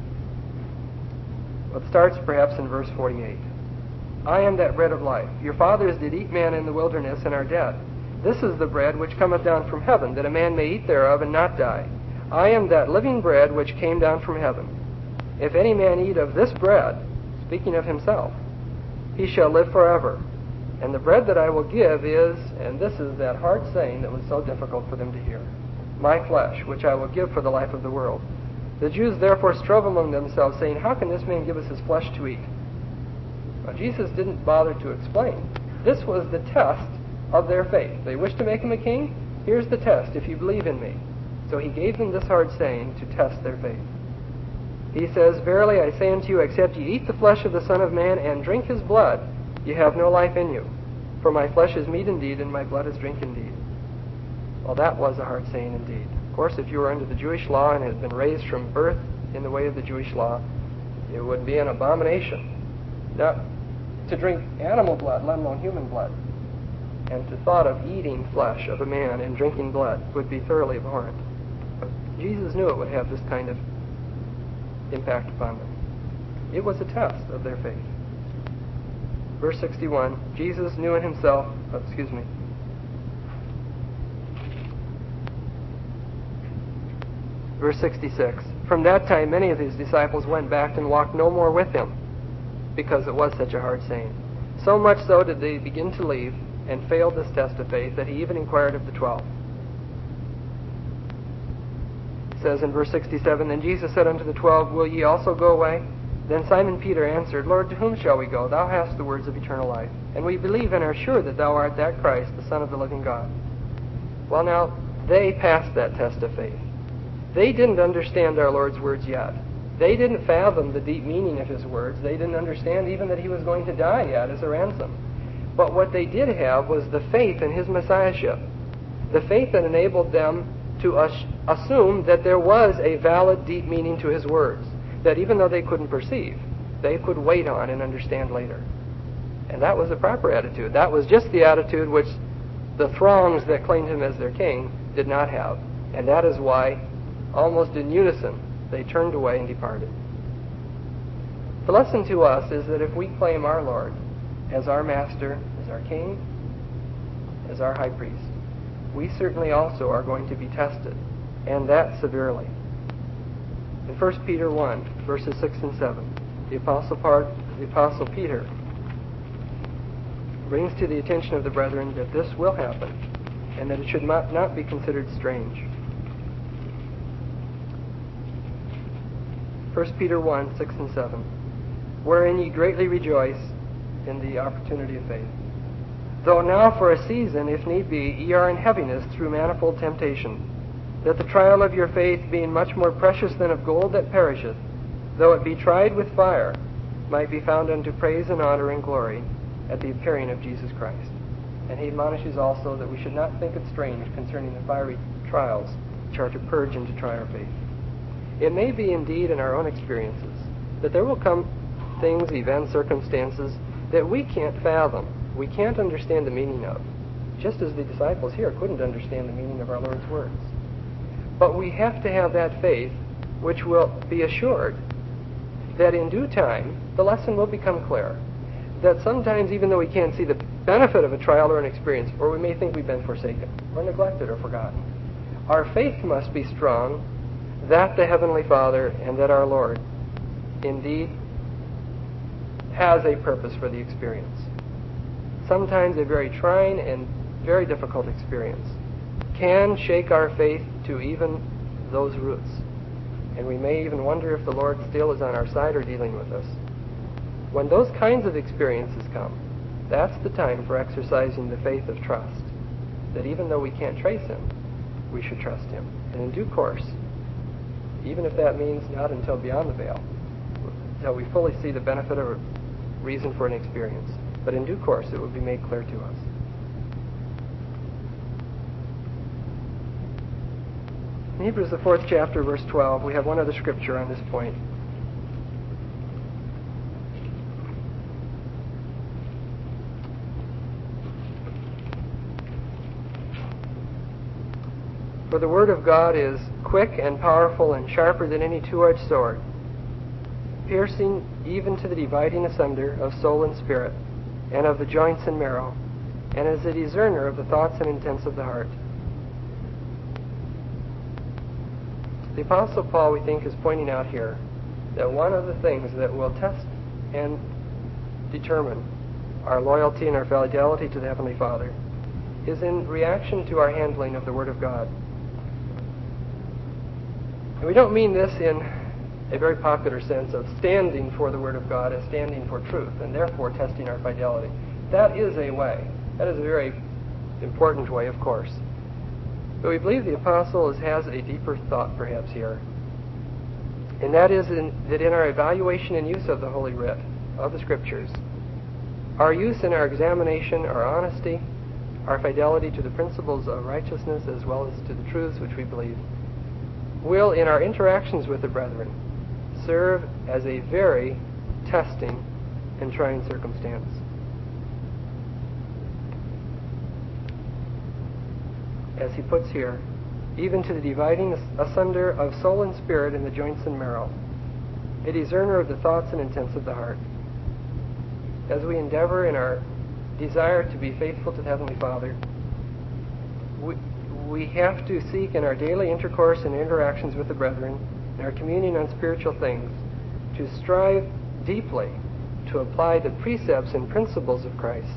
well, it starts perhaps in verse forty-eight. I am that bread of life. Your fathers did eat manna in the wilderness and are dead. This is the bread which cometh down from heaven, that a man may eat thereof and not die. I am that living bread which came down from heaven. If any man eat of this bread, speaking of himself, he shall live forever. And the bread that I will give is, and this is that hard saying that was so difficult for them to hear, my flesh, which I will give for the life of the world. The Jews therefore strove among themselves, saying, How can this man give us his flesh to eat? Now, Jesus didn't bother to explain. This was the test of their faith. They wished to make him a king. Here's the test, if you believe in me. So he gave them this hard saying to test their faith. He says, Verily I say unto you, except ye eat the flesh of the Son of Man and drink his blood, ye have no life in you. For my flesh is meat indeed, and my blood is drink indeed. Well, that was a hard saying indeed. Of course, if you were under the Jewish law and had been raised from birth in the way of the Jewish law, it would be an abomination. Now, to drink animal blood, let alone human blood, and to thought of eating flesh of a man and drinking blood would be thoroughly abhorrent. But Jesus knew it would have this kind of impact upon them. It was a test of their faith. Verse sixty-one, Jesus knew in himself, oh, excuse me, verse sixty-six, from that time many of his disciples went back and walked no more with him, because it was such a hard saying. So much so did they begin to leave and failed this test of faith that he even inquired of the twelve. It says in verse sixty-seven, Then Jesus said unto the twelve, Will ye also go away? Then Simon Peter answered, Lord, to whom shall we go? Thou hast the words of eternal life, and we believe and are sure that thou art that Christ, the Son of the living God. Well, now, they passed that test of faith. They didn't understand our Lord's words yet. They didn't fathom the deep meaning of his words. They didn't understand even that he was going to die yet as a ransom. But what they did have was the faith in his messiahship, the faith that enabled them to us- assume that there was a valid, deep meaning to his words, that even though they couldn't perceive, they could wait on and understand later. And that was the proper attitude. That was just the attitude which the throngs that claimed him as their king did not have. And that is why, almost in unison, they turned away and departed. The lesson to us is that if we claim our Lord as our master, as our king, as our high priest, we certainly also are going to be tested, and that severely. In First Peter one, verses six and seven, the Apostle, part, the Apostle Peter brings to the attention of the brethren that this will happen, and that it should not, not be considered strange. First Peter one, six and seven, wherein ye greatly rejoice in the opportunity of faith. Though now for a season, if need be, ye are in heaviness through manifold temptation, that the trial of your faith, being much more precious than of gold that perisheth, though it be tried with fire, might be found unto praise and honor and glory at the appearing of Jesus Christ. And he admonishes also that we should not think it strange concerning the fiery trials which are to purge and to try our faith. It may be indeed in our own experiences that there will come things, events, circumstances that we can't fathom, we can't understand the meaning of, just as the disciples here couldn't understand the meaning of our Lord's words. But we have to have that faith which will be assured that in due time the lesson will become clear, that sometimes even though we can't see the benefit of a trial or an experience, or we may think we've been forsaken or neglected or forgotten, our faith must be strong that the Heavenly Father and that our Lord indeed has a purpose for the experience. Sometimes a very trying and very difficult experience can shake our faith to even those roots. And we may even wonder if the Lord still is on our side or dealing with us. When those kinds of experiences come, that's the time for exercising the faith of trust, that even though we can't trace him, we should trust him. And in due course, even if that means not until beyond the veil, until we fully see the benefit or reason for an experience, but in due course it will be made clear to us. In Hebrews, the fourth chapter, verse twelve, we have one other scripture on this point. For the word of God is quick and powerful and sharper than any two-edged sword, piercing even to the dividing asunder of soul and spirit, and of the joints and marrow, and is a discerner of the thoughts and intents of the heart. The Apostle Paul, we think, is pointing out here that one of the things that will test and determine our loyalty and our fidelity to the Heavenly Father is in reaction to our handling of the Word of God. And we don't mean this in a very popular sense of standing for the Word of God as standing for truth and therefore testing our fidelity. That is a way. That is a very important way, of course. But we believe the Apostle has a deeper thought perhaps here. And that is in, that in our evaluation and use of the Holy Writ, of the Scriptures, our use and our examination, our honesty, our fidelity to the principles of righteousness as well as to the truths which we believe, will, in our interactions with the brethren, serve as a very testing and trying circumstance. As he puts here, even to the dividing asunder of soul and spirit in the joints and marrow, a discerner of the thoughts and intents of the heart. As we endeavor in our desire to be faithful to the Heavenly Father, we, we have to seek in our daily intercourse and interactions with the brethren, in our communion on spiritual things, to strive deeply to apply the precepts and principles of Christ,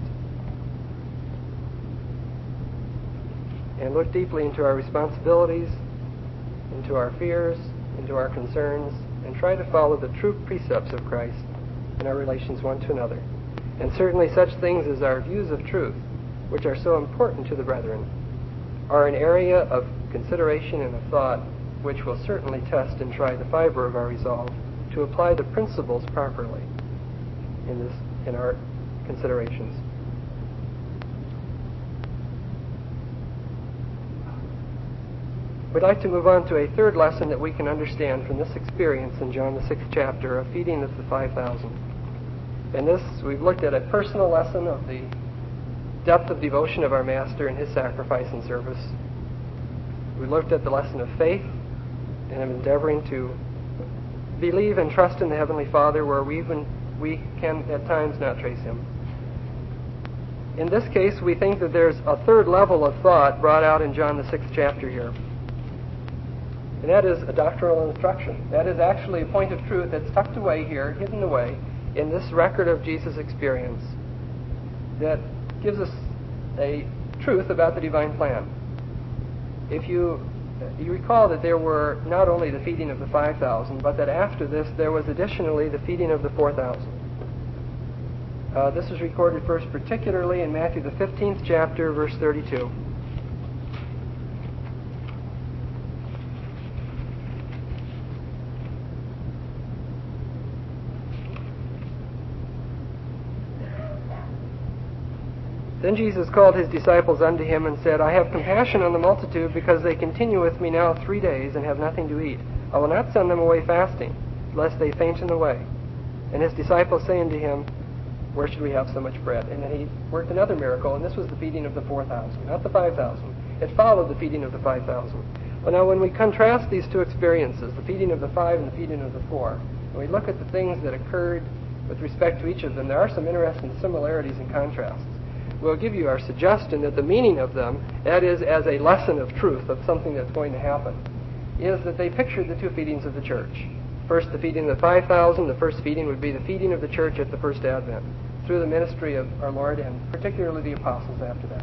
and look deeply into our responsibilities, into our fears, into our concerns, and try to follow the true precepts of Christ in our relations one to another. And certainly such things as our views of truth, which are so important to the brethren, are an area of consideration and of thought which will certainly test and try the fiber of our resolve to apply the principles properly in this in our considerations. We'd like to move on to a third lesson that we can understand from this experience in John the sixth chapter of feeding of the five thousand. In this, we've looked at a personal lesson of the depth of devotion of our Master and his sacrifice and service. We looked at the lesson of faith and of endeavoring to believe and trust in the Heavenly Father where we even we can at times not trace him. In this case, we think that there's a third level of thought brought out in John the sixth chapter here. And that is a doctrinal instruction. That is actually a point of truth that's tucked away here, hidden away, in this record of Jesus' experience that gives us a truth about the divine plan. If you you recall that there were not only the feeding of the five thousand, but that after this there was additionally the feeding of the four thousand. Uh, this is recorded first particularly in Matthew the fifteenth chapter, verse thirty-two. Then Jesus called his disciples unto him and said, I have compassion on the multitude, because they continue with me now three days and have nothing to eat. I will not send them away fasting, lest they faint in the way. And his disciples say unto him, where should we have so much bread? And then he worked another miracle, and this was the feeding of the four thousand, not the five thousand. It followed the feeding of the five thousand. Well, now when we contrast these two experiences, the feeding of the five and the feeding of the four, and we look at the things that occurred with respect to each of them, there are some interesting similarities and contrasts. We'll give you our suggestion that the meaning of them, that is, as a lesson of truth, of something that's going to happen, is that they pictured the two feedings of the church. First, the feeding of the five thousand. The first feeding would be the feeding of the church at the first advent, through the ministry of our Lord and particularly the apostles after that.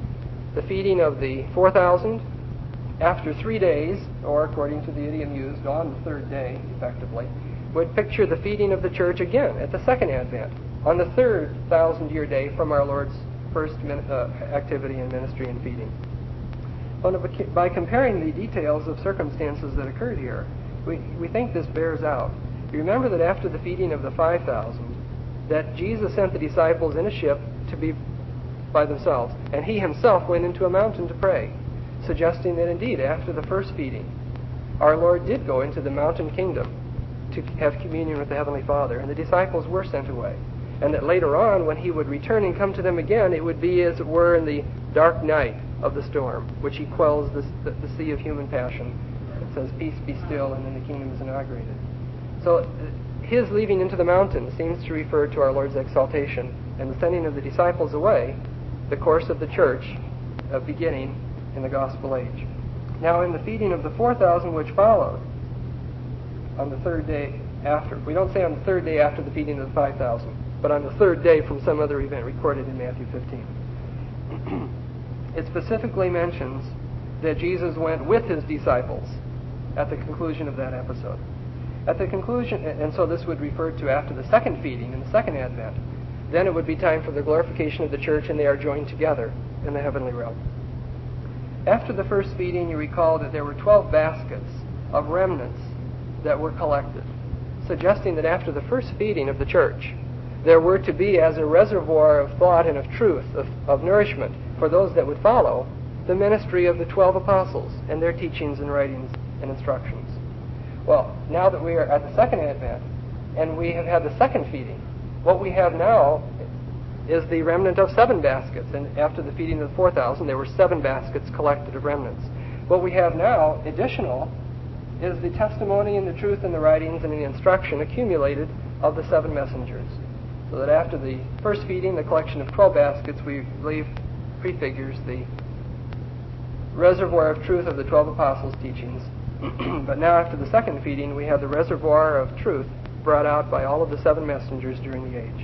The feeding of the four thousand after three days, or according to the idiom used, on the third day, effectively, would picture the feeding of the church again at the second advent, on the third thousand-year day from our Lord's first uh, activity in ministry and feeding. Well, by comparing the details of circumstances that occurred here, we, we think this bears out. You remember that after the feeding of the five thousand, that Jesus sent the disciples in a ship to be by themselves, and he himself went into a mountain to pray, suggesting that indeed after the first feeding, our Lord did go into the mountain kingdom to have communion with the Heavenly Father, and the disciples were sent away. And that later on, when he would return and come to them again, it would be as it were in the dark night of the storm, which he quells the, the, the sea of human passion. It says, peace be still, and then the kingdom is inaugurated. So his leaving into the mountain seems to refer to our Lord's exaltation, and the sending of the disciples away, the course of the church uh, beginning in the gospel age. Now in the feeding of the four thousand which followed, on the third day after, we don't say on the third day after the feeding of the five thousand, but on the third day from some other event recorded in Matthew fifteen. It specifically mentions that Jesus went with his disciples at the conclusion of that episode. At the conclusion, and so this would refer to after the second feeding in the second advent, then it would be time for the glorification of the church, and they are joined together in the heavenly realm. After the first feeding, you recall that there were twelve baskets of remnants that were collected, suggesting that after the first feeding of the church, there were to be, as a reservoir of thought and of truth, of, of nourishment for those that would follow, the ministry of the twelve apostles and their teachings and writings and instructions. Well, now that we are at the second advent, and we have had the second feeding, what we have now is the remnant of seven baskets. And after the feeding of the four thousand, there were seven baskets collected of remnants. What we have now, additional, is the testimony and the truth and the writings and the instruction accumulated of the seven messengers. So that after the first feeding, the collection of twelve baskets, we believe prefigures the reservoir of truth of the twelve apostles' teachings. But now after the second feeding, we have the reservoir of truth brought out by all of the seven messengers during the age.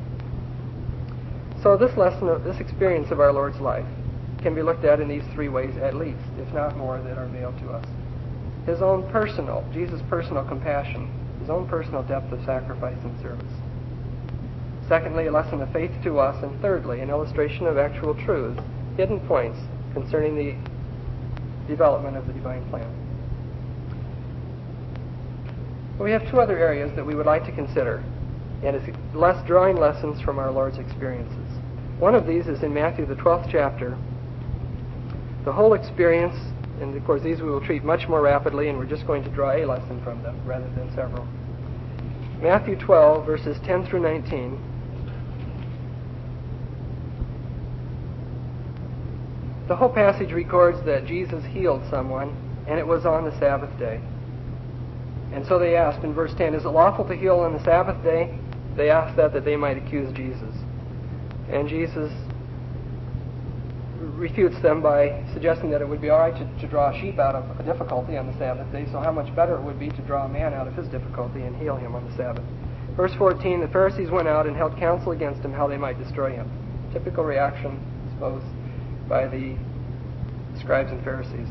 So this lesson, of this experience of our Lord's life, can be looked at in these three ways at least, if not more, that are veiled to us. His own personal, Jesus' personal compassion, his own personal depth of sacrifice and service. Secondly, a lesson of faith to us. And thirdly, an illustration of actual truths, hidden points concerning the development of the divine plan. We have two other areas that we would like to consider, and it's less drawing lessons from our Lord's experiences. One of these is in Matthew, the twelfth chapter. The whole experience And of course, these we will treat much more rapidly, and we're just going to draw a lesson from them rather than several. Matthew twelve, verses ten through nineteen. The whole passage records that Jesus healed someone, and it was on the Sabbath day. And so they asked in verse ten, is it lawful to heal on the Sabbath day? They asked that that they might accuse Jesus. And Jesus refutes them by suggesting that it would be all right to, to draw a sheep out of a difficulty on the Sabbath day, so how much better it would be to draw a man out of his difficulty and heal him on the Sabbath. Verse fourteen, the Pharisees went out and held counsel against him how they might destroy him. Typical reaction, I suppose, by the scribes and Pharisees.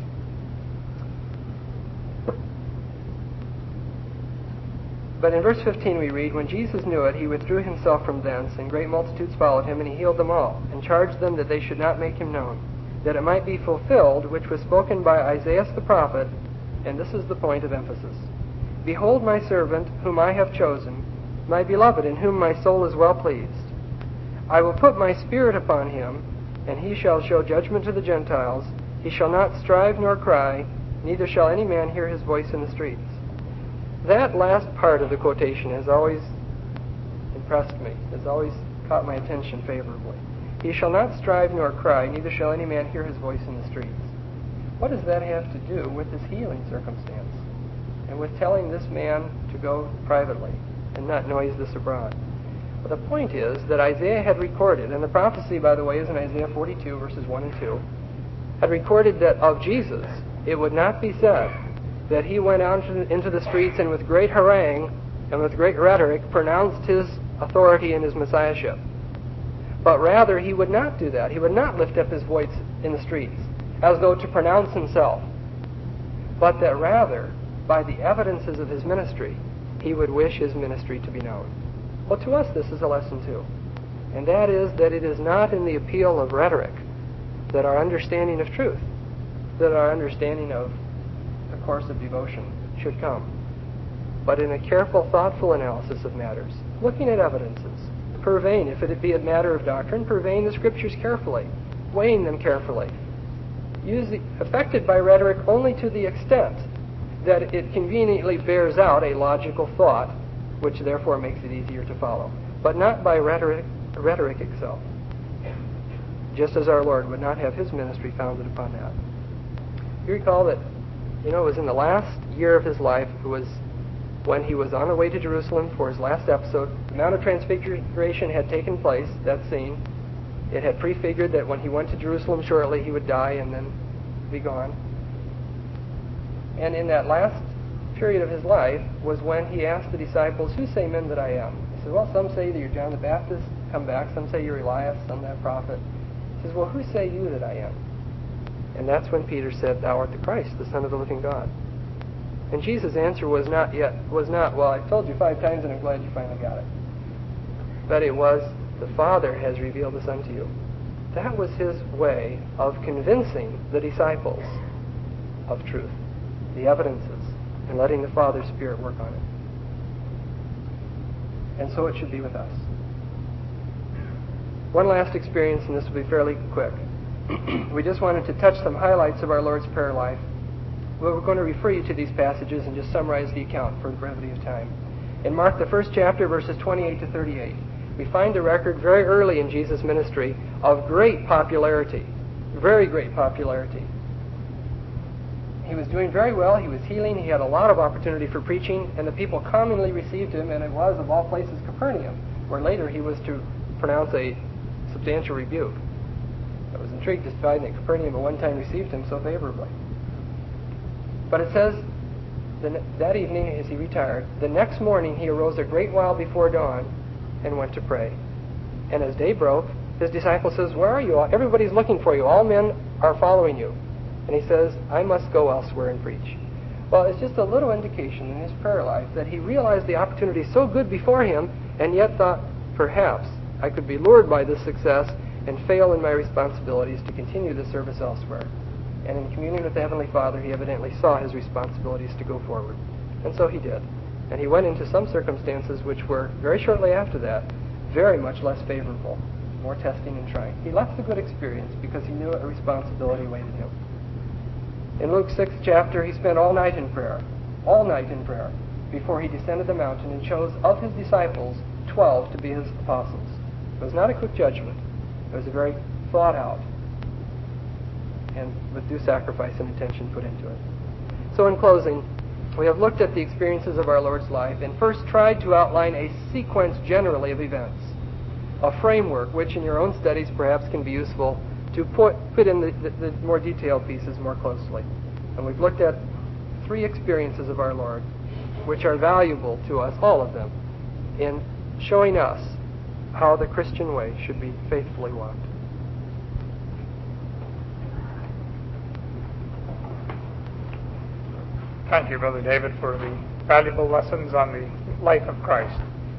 But in verse fifteen we read, when Jesus knew it, he withdrew himself from thence, and great multitudes followed him, and he healed them all, and charged them that they should not make him known, that it might be fulfilled which was spoken by Isaiah the prophet, and this is the point of emphasis. Behold my servant, whom I have chosen, my beloved, in whom my soul is well pleased. I will put my spirit upon him, and he shall show judgment to the Gentiles. He shall not strive nor cry, neither shall any man hear his voice in the streets. That last part of the quotation has always impressed me, has always caught my attention favorably. He shall not strive nor cry, neither shall any man hear his voice in the streets. What does that have to do with this healing circumstance, and with telling this man to go privately and not noise this abroad? Well, the point is that Isaiah had recorded, and the prophecy, by the way, is in Isaiah forty-two, verses one and two, had recorded that of Jesus it would not be said that he went out into the streets and with great harangue and with great rhetoric pronounced his authority and his messiahship. But rather, he would not do that. He would not lift up his voice in the streets as though to pronounce himself, but that rather, by the evidences of his ministry, he would wish his ministry to be known. Well, to us this is a lesson too, and that is that it is not in the appeal of rhetoric that our understanding of truth, that our understanding of the course of devotion should come, but in a careful, thoughtful analysis of matters, looking at evidences, purveying, if it be a matter of doctrine, purveying the Scriptures carefully, weighing them carefully, using, affected by rhetoric only to the extent that it conveniently bears out a logical thought, which therefore makes it easier to follow, but not by rhetoric, rhetoric itself, just as our Lord would not have his ministry founded upon that. You recall that, you know, it was in the last year of his life, it was when he was on the way to Jerusalem for his last episode. The Mount of Transfiguration had taken place, that scene. It had prefigured that when he went to Jerusalem shortly, he would die and then be gone. And in that last period of his life was when he asked the disciples, who say men that I am? He said, well, some say that you're John the Baptist, come back. Some say you're Elias, some that prophet. He says, well, who say you that I am? And that's when Peter said, thou art the Christ, the Son of the living God. And Jesus' answer was not yet, was not, well, I've told you five times and I'm glad you finally got it. But it was, the Father has revealed this unto you. That was his way of convincing the disciples of truth, the evidences, and letting the Father's Spirit work on it. And so it should be with us. One last experience, and this will be fairly quick. We just wanted to touch some highlights of our Lord's prayer life. Well, we're going to refer you to these passages and just summarize the account for the brevity of time. In Mark, the first chapter, verses twenty-eight to thirty-eight, we find a record very early in Jesus' ministry of great popularity, very great popularity. He was doing very well. He was healing. He had a lot of opportunity for preaching, and the people commonly received him, and it was, of all places, Capernaum, where later he was to pronounce a substantial rebuke. I was intrigued to find that Capernaum at one time received him so favorably. But it says, that evening as he retired, the next morning he arose a great while before dawn and went to pray. And as day broke, his disciple says, where are you? Everybody's looking for you. All men are following you. And he says, I must go elsewhere and preach. Well, it's just a little indication in his prayer life that he realized the opportunity so good before him, and yet thought, perhaps I could be lured by this success and fail in my responsibilities to continue the service elsewhere. And in communion with the Heavenly Father, he evidently saw his responsibilities to go forward. And so he did. And he went into some circumstances which were, very shortly after that, very much less favorable, more testing and trying. He left a good experience because he knew a responsibility awaited him. In Luke's sixth chapter, he spent all night in prayer, all night in prayer, before he descended the mountain and chose of his disciples twelve to be his apostles. It was not a quick judgment. It was a very thought out and with due sacrifice and attention put into it. So in closing, we have looked at the experiences of our Lord's life and first tried to outline a sequence generally of events, a framework which in your own studies perhaps can be useful to put, put in the, the, the more detailed pieces more closely. And we've looked at three experiences of our Lord which are valuable to us, all of them, in showing us how the Christian way should be faithfully walked. Thank you, Brother David, for the valuable lessons on the life of Christ.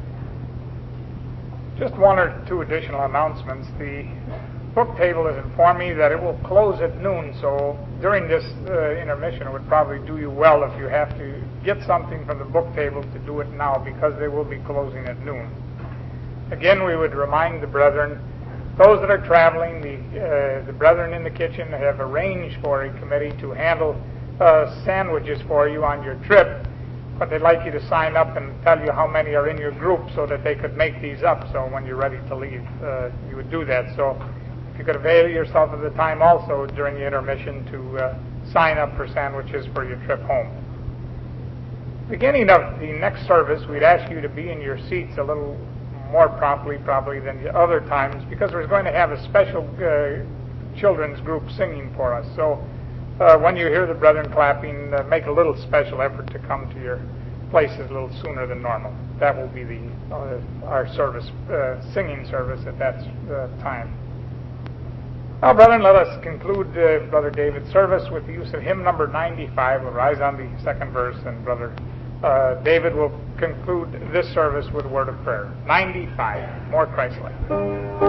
Just one or two additional announcements. The book table has informed me that it will close at noon, so during this uh, intermission it would probably do you well if you have to get something from the book table to do it now, because they will be closing at noon. Again, we would remind the brethren, those that are traveling, the, uh, the brethren in the kitchen have arranged for a committee to handle uh, sandwiches for you on your trip, but they'd like you to sign up and tell you how many are in your group so that they could make these up, so when you're ready to leave, uh, you would do that. So if you could avail yourself of the time also during the intermission to uh, sign up for sandwiches for your trip home. Beginning of the next service, we'd ask you to be in your seats a little more promptly probably than the other times, because we're going to have a special uh, children's group singing for us. So uh, when you hear the brethren clapping, uh, make a little special effort to come to your places a little sooner than normal. That will be the uh, our service, uh, singing service at that uh, time. Now, brethren, let us conclude uh, Brother David's service with the use of hymn number ninety-five. We'll rise on the second verse, and Brother uh, David will conclude this service with a word of prayer. ninety-five, More Christ-like.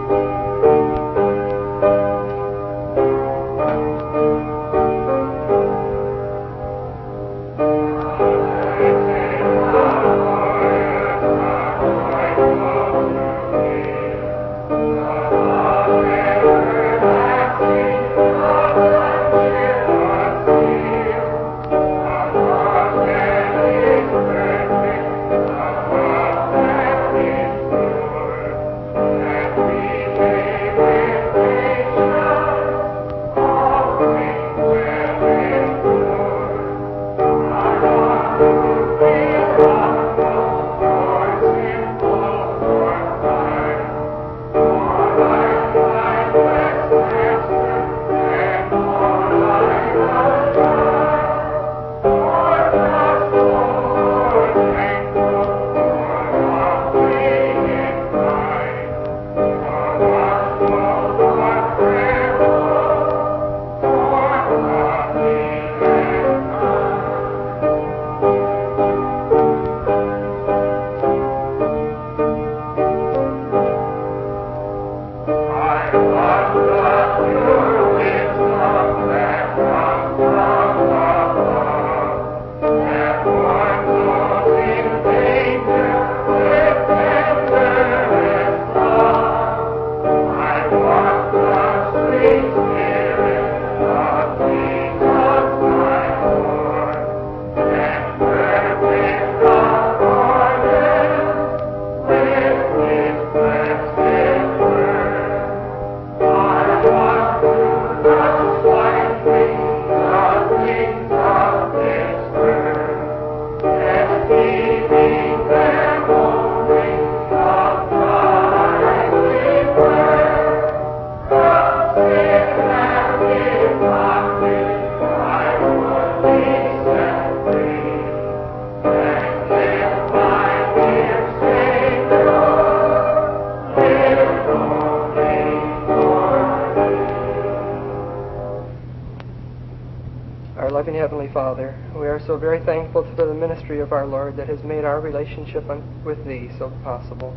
Heavenly Father, we are so very thankful for the ministry of our Lord that has made our relationship with Thee so possible.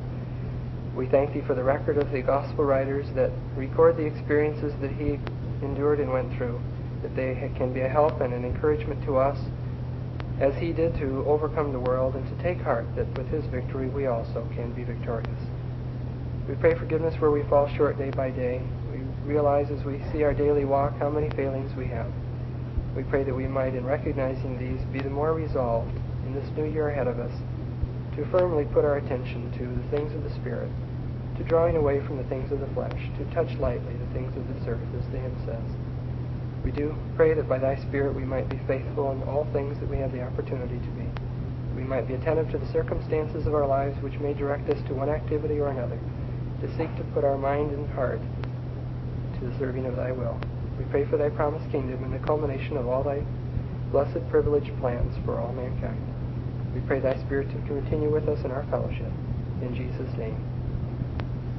We thank Thee for the record of the Gospel writers that record the experiences that He endured and went through, that they can be a help and an encouragement to us, as He did to overcome the world, and to take heart that with His victory we also can be victorious. We pray forgiveness where we fall short day by day. We realize as we see our daily walk how many failings we have. We pray that we might, in recognizing these, be the more resolved in this new year ahead of us to firmly put our attention to the things of the Spirit, to drawing away from the things of the flesh, to touch lightly the things of this earth, as the hymn says. We do pray that by Thy Spirit we might be faithful in all things that we have the opportunity to be. We might be attentive to the circumstances of our lives which may direct us to one activity or another, to seek to put our mind and heart to the serving of Thy will. We pray for Thy promised kingdom and the culmination of all Thy blessed privileged plans for all mankind. We pray Thy Spirit to continue with us in our fellowship. In Jesus' name.